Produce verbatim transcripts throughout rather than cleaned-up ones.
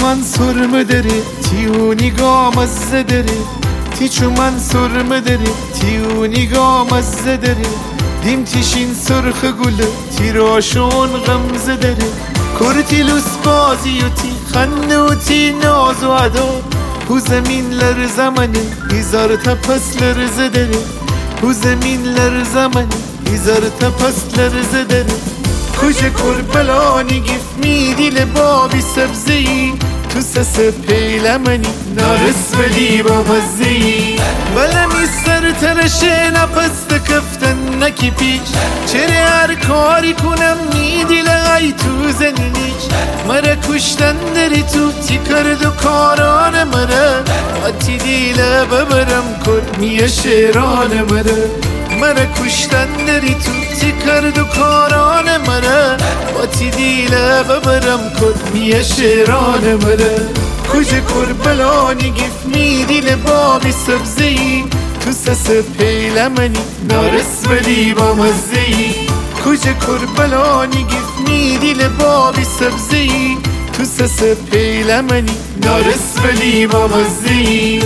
من سرمه داره تیو نگاه مزه داره تی چو من سرمه داره تیو نگاه مزه داره دیم تیشین سرخ گله تی راشون غمزه داره کرتی لوس بازی و تی خنده و تی ناز و عدا هو زمین لر زمنه هزار تا پس لرزه داره هو زمین لر زمنه هزار تا پس لرزه داره کجا کربلانی گفت میدی لبابی سبزی تو سس پیلمنی نارس ولی با مزی بلمی سر ترشه نپست کفتن نکی پیش چره هر کاری کنم میدی لغای تو زنینیش مرا کشتن داری تو تی کرد و کاران مرا آتی دیله ببرم کن میه شیران مرا مرا کشتن داری تو تی کرد و کاران مرا آتی دیله ببرم کن میه شیران مرا کجا کربلانی گفت میدی لبابی سبزی تو سس پیلمنی نارس ولی با مزی کجا کربلانی گفت میدی لبابی سبزی تو سس پیلمنی نارس ولی با مزی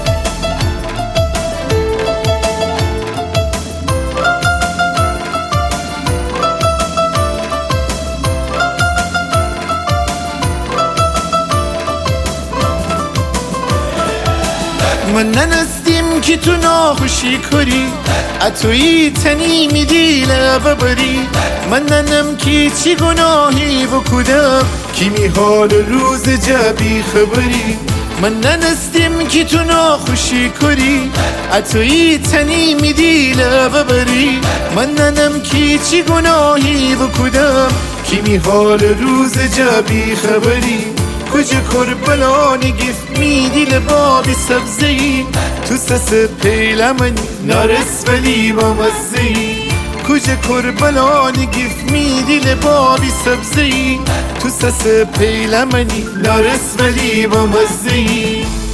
من ننستیم که تو ناخوشی کری اتویی تنی میدی لببری من ننم که چی گناهی بکودم کی می حال روز جبی خبری من ننستیم که تو ناخوشی کری اتویی تنی میدی لببری من ننم که چی گناهی بکودم کی می حال روز جبی خبری کجا کربلانی گفت میدی لبابی سبزی تو سس پیلمنی نارس ولی با مزی کجا کربلانی گفت میدی لبابی سبزی تو سس پیلمنی نارس ولی با مزی